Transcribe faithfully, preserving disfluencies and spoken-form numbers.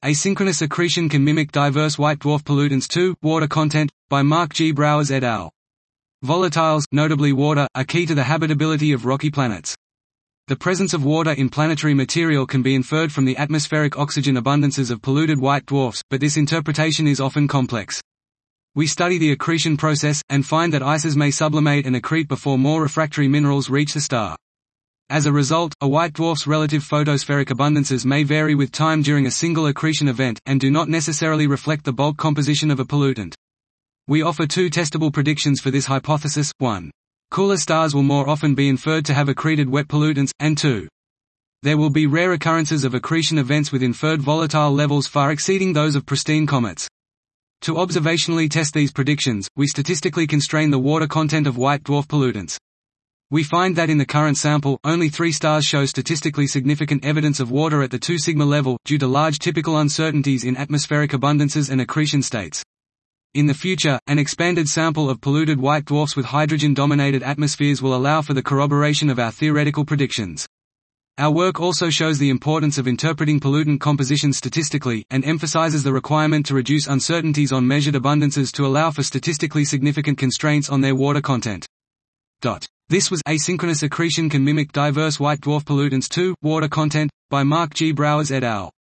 Asynchronous accretion can mimic diverse white dwarf pollutants too. Water content, by Mark G. Browers et al. Volatiles, notably water, are key to the habitability of rocky planets. The presence of water in planetary material can be inferred from the atmospheric oxygen abundances of polluted white dwarfs, but this interpretation is often complex. We study the accretion process, and find that ices may sublimate and accrete before more refractory minerals reach the star. As a result, a white dwarf's relative photospheric abundances may vary with time during a single accretion event, and do not necessarily reflect the bulk composition of a pollutant. We offer two testable predictions for this hypothesis: one. Cooler stars will more often be inferred to have accreted wet pollutants, and two. There will be rare occurrences of accretion events with inferred volatile levels far exceeding those of pristine comets. To observationally test these predictions, we statistically constrain the water content of white dwarf pollutants. We find that in the current sample, only three stars show statistically significant evidence of water at the two sigma level, due to large typical uncertainties in atmospheric abundances and accretion states. In the future, an expanded sample of polluted white dwarfs with hydrogen-dominated atmospheres will allow for the corroboration of our theoretical predictions. Our work also shows the importance of interpreting pollutant composition statistically, and emphasizes the requirement to reduce uncertainties on measured abundances to allow for statistically significant constraints on their water content. This was Asynchronous accretion can mimic diverse white dwarf pollutants too. Water content, by Mark G. Browers et al.